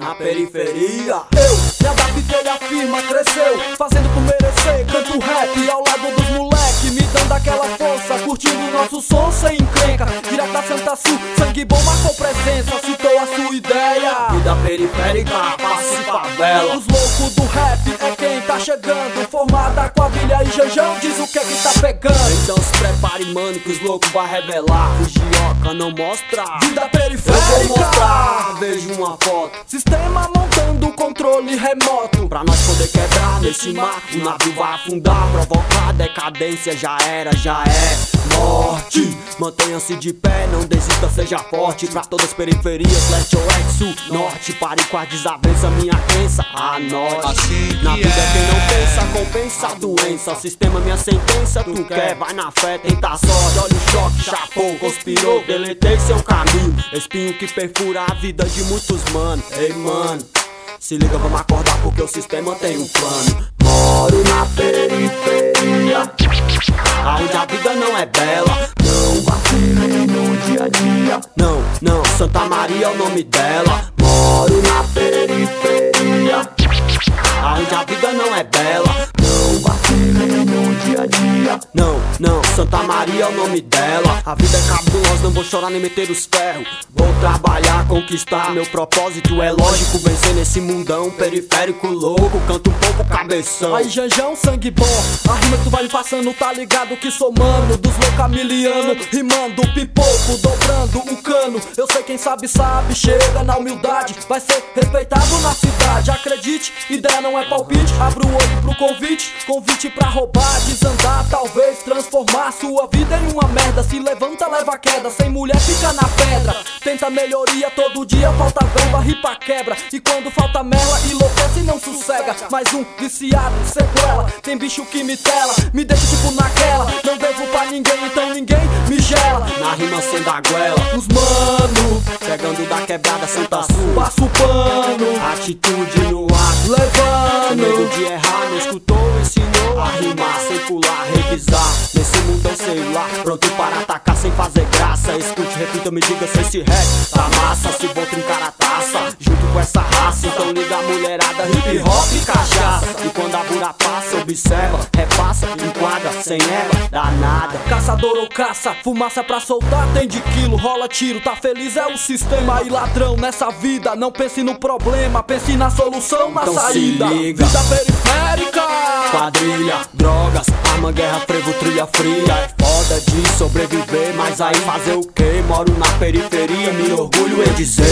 na periferia. Eu me adaptei à firma, cresceu, fazendo por merecer. Canto rap ao lado dos moleque, me dando aquela força, curtindo nosso som sem encrenca. Direto da Santa Sul, sangue bom marcou presença, citou a sua ideia. Vida periférica, passe favela. Os loucos do rap é quem tá chegando, formada quadrilha e Janjão diz o que é que tá pegando. Então se prepare, mano, que os loucos vai revelar. Fugioca não mostra, Vida periférica. eu vou mostrar, vejo uma foto. Sistema montando controle remoto. Pra nós poder quebrar nesse mar, o navio vai afundar. Provocar decadência, já era, já é morte. Mantenha-se de pé, não desista, seja forte. Pra todas as periferias, leste, oeste, sul, norte. Pare com a desavença, minha crença, anote. Assim Na que vida quem não é. pensa, compensa a doença. Sistema, minha sentença, tu quer, vai na fé, tenta a sorte. Olha o choque, chapou, conspirou, deletei seu caminho. Espinho que perfura a vida de muitos, mano. Ei, mano, se liga, vamos acordar porque o sistema tem um plano. Moro na periferia, aonde a vida não é bela. Não vacilei no dia a dia. Não, não, Santa Maria é o nome dela. Moro na periferia, aonde a vida não é bela. Não vacilei no dia a dia. Não, não, Santa Maria é o nome dela. A vida é cabulosa, não vou chorar nem meter os ferros. Vou trabalhar, conquistar, meu propósito é lógico. Vencer nesse mundão periférico louco. Canto um pouco cabeção. Aí Janjão, sangue bom, a rima que tu vai me passando, tá ligado que sou mano dos loucamiliano, rimando pipoco, dobrando o cano. Eu sei quem sabe, sabe, chega na humildade, vai ser respeitado na cidade. Acredite, ideia não é palpite, abra o olho pro convite. Convite pra roubar, desandar, talvez transformar sua vida em uma merda. Se levanta, leva queda, sem mulher fica na pedra. Tenta melhoria, todo dia falta verba, ripa quebra. E quando falta merda, enlouquece e não sossega. Mais um viciado, sequela, tem bicho que me tela, me deixa tipo naquela. Não devo pra ninguém, então ninguém me gela. Na rima sem da goela, Os mano, chegando da quebrada Santa Sul. passa o pano, Atitude no ar, sem medo levando. de errar, não escutou, ensinou a rimar sem pular, revisar. Nesse mundão sei lá, pronto para atacar sem fazer graça. Escute, repita, me diga se esse rap tá massa. Se vou trincar a taça, junto com essa raça. Então liga a mulherada, hip hop e cachaça. E quando a bura passa, observa, repassa, enquadra, sem erva, dá nada. Caçador ou caça, fumaça pra soltar tem de quilo. Rola tiro, tá feliz é o sistema. E ladrão nessa vida, não pense no problema, pense na solução, na Então se saída. liga. Vida periférica, Quadrilha, drogas, arma, guerra, frevo, trilha fria. É foda de sobreviver, mas aí fazer o quê? Moro na periferia, me orgulho em dizer.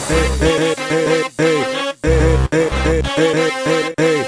Ei, ei, ei, ei, ei, ei, ei, ei, ei, ei.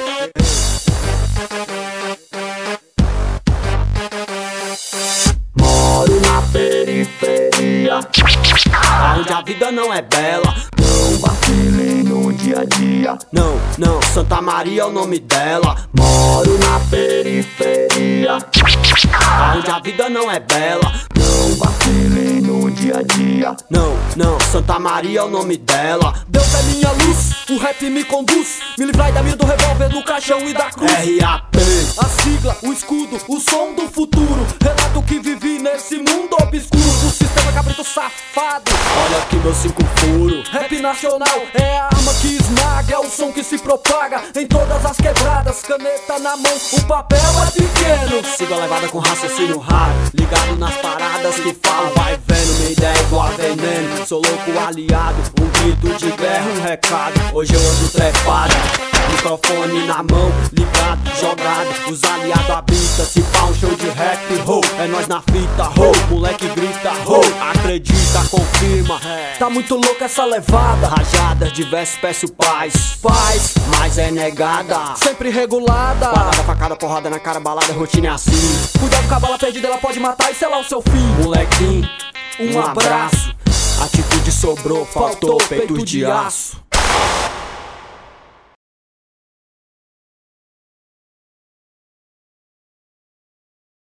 Moro na periferia, aonde a vida não é bela. Não vacilei no dia a dia. Não, não, Santa Maria é o nome dela. Moro na periferia, aonde a vida não é bela. Não vacilei no dia a dia. Não, não, Santa Maria é o nome dela. Deus é minha luz, o rap me conduz. Me livrai da mira do revólver, do caixão e da cruz. RAP, A sigla, o escudo, o som do futuro. Relato que vivi nesse mundo obscuro do sistema cabrito safado. olha aqui meus 5 furos. Rap nacional é a arma que esmaga, é o som que se propaga em todas as quebradas. Caneta na mão, o papel é pequeno. Sigo a levada com raciocínio raro, ligado nas paradas que falo, vai vendo. Minha ideia é igual a veneno, sou louco aliado. Um grito de guerra, um recado. Hoje eu ando trepado, microfone na mão, ligado, jogado. Os aliados habitam, se pá um show de rap, ho. É nós na fita, ho. Moleque grita, ho. Acredita, confirma. Tá muito louca essa levada, Rajadas, diversos, peço paz, paz, mas é negada. sempre regulada. Parada, facada, porrada na cara, balada, rotina é assim. Cuidado com a bala perdida, ela pode matar e selar o seu fim. Molequinho, Um abraço. Atitude sobrou, faltou peitos de aço.